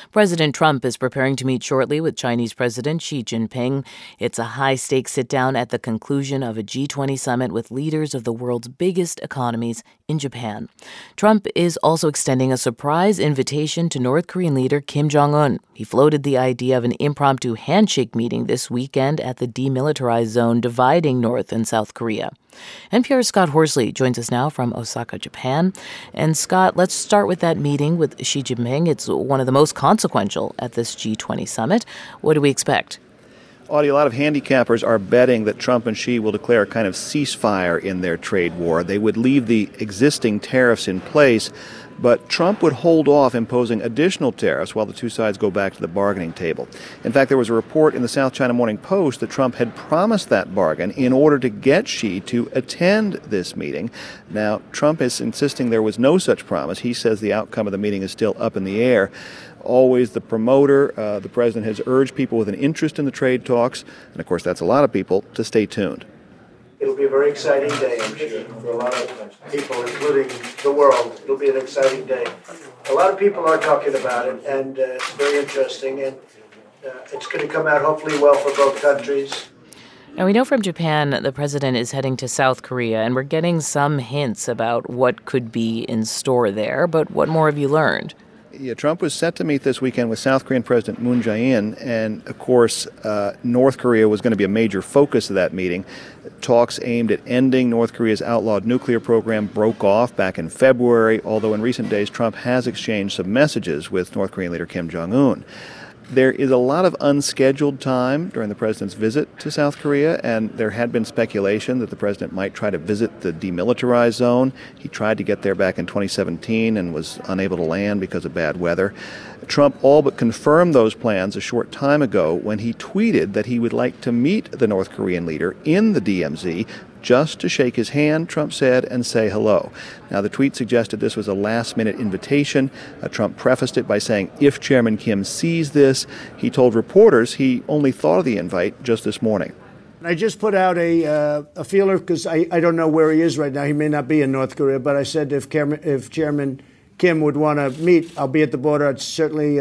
President Trump is preparing to meet shortly with Chinese President Xi Jinping. It's a high-stakes sit-down at the conclusion of a G20 summit with leaders of the world's biggest economies in Japan. Trump is also extending a surprise invitation to North Korean leader Kim Jong-un. He floated the idea of an impromptu handshake meeting this weekend at the demilitarized zone dividing North and South Korea. NPR's Scott Horsley joins us now from Osaka, Japan. And Scott, let's start with that meeting with Xi Jinping. It's one of the most consequential at this G20 summit. What do we expect? Audie, a lot of handicappers are betting that Trump and Xi will declare a kind of ceasefire in their trade war. They would leave the existing tariffs in place, but Trump would hold off imposing additional tariffs while the two sides go back to the bargaining table. In fact, there was a report in the South China Morning Post that Trump had promised that bargain in order to get Xi to attend this meeting. Now, Trump is insisting there was no such promise. He says the outcome of the meeting is still up in the air. Always the promoter, the president has urged people with an interest in the trade talks, and of course that's a lot of people, to stay tuned. It'll be a very exciting day, I'm sure, for a lot of people, including the world. It'll be an exciting day. A lot of people are talking about it, and it's very interesting, and it's going to come out hopefully well for both countries. Now, we know from Japan the president is heading to South Korea, and we're getting some hints about what could be in store there, but what more have you learned? Yeah, Trump was set to meet this weekend with South Korean President Moon Jae-in, and of course, North Korea was going to be a major focus of that meeting. Talks aimed at ending North Korea's outlawed nuclear program broke off back in February, although in recent days Trump has exchanged some messages with North Korean leader Kim Jong-un. There is a lot of unscheduled time during the president's visit to South Korea, and there had been speculation that the president might try to visit the demilitarized zone. He tried to get there back in 2017 and was unable to land because of bad weather. Trump all but confirmed those plans a short time ago when he tweeted that he would like to meet the North Korean leader in the DMZ just to shake his hand, Trump said, and say hello. Now, the tweet suggested this was a last-minute invitation. Trump prefaced it by saying, if Chairman Kim sees this, he told reporters he only thought of the invite just this morning. I just put out a feeler because I don't know where he is right now. He may not be in North Korea, but I said if Chairman Kim would want to meet, I'll be at the border. It's certainly,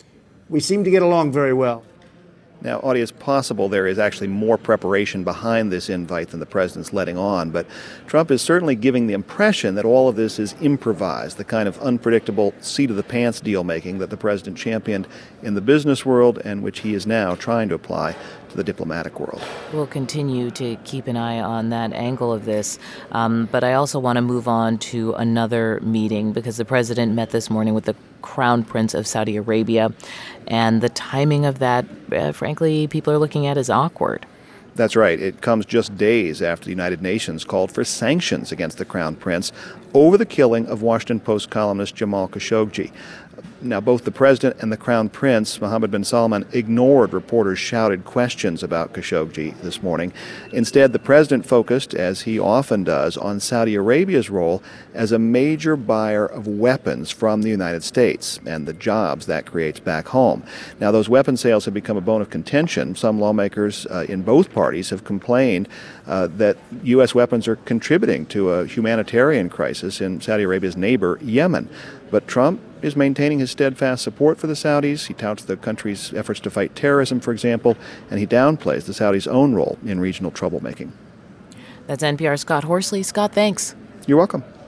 we seem to get along very well. Now, Audie, it's possible there is actually more preparation behind this invite than the president's letting on, but Trump is certainly giving the impression that all of this is improvised, the kind of unpredictable seat-of-the-pants deal-making that the president championed in the business world and which he is now trying to apply to the diplomatic world. We'll continue to keep an eye on that angle of this, but I also want to move on to another meeting because the president met this morning with the Crown Prince of Saudi Arabia, and the timing of that, frankly, people are looking at as awkward. That's right. It comes just days after the United Nations called for sanctions against the Crown Prince over the killing of Washington Post columnist Jamal Khashoggi. Now, both the president and the Crown Prince, Mohammed bin Salman, ignored reporters' shouted questions about Khashoggi this morning. Instead, the president focused, as he often does, on Saudi Arabia's role as a major buyer of weapons from the United States and the jobs that creates back home. Now, those weapon sales have become a bone of contention. Some lawmakers in both parties have complained that U.S. weapons are contributing to a humanitarian crisis in Saudi Arabia's neighbor, Yemen. But Trump is maintaining his steadfast support for the Saudis. He touts the country's efforts to fight terrorism, for example, and he downplays the Saudis' own role in regional troublemaking. That's NPR's Scott Horsley. Scott, thanks. You're welcome.